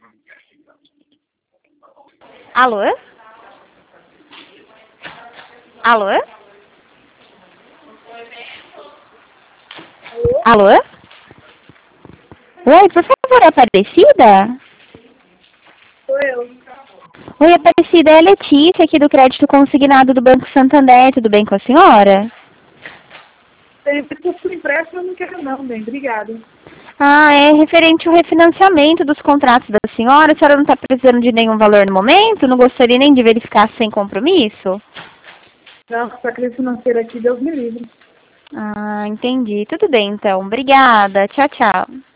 Alô? Alô? Alô? Oi, por favor, Aparecida? Sou eu. Oi, Aparecida, é a Letícia aqui do Crédito Consignado do Banco Santander. Tudo bem com a senhora? Tem por empréstimo, eu não quero não, bem, obrigada. Ah, é referente ao refinanciamento dos contratos da senhora. A senhora não está precisando de nenhum valor no momento? Não gostaria nem de verificar sem compromisso? Não, essa crise financeira aqui, Deus me livre. Ah, entendi. Tudo bem, então. Obrigada. Tchau, tchau.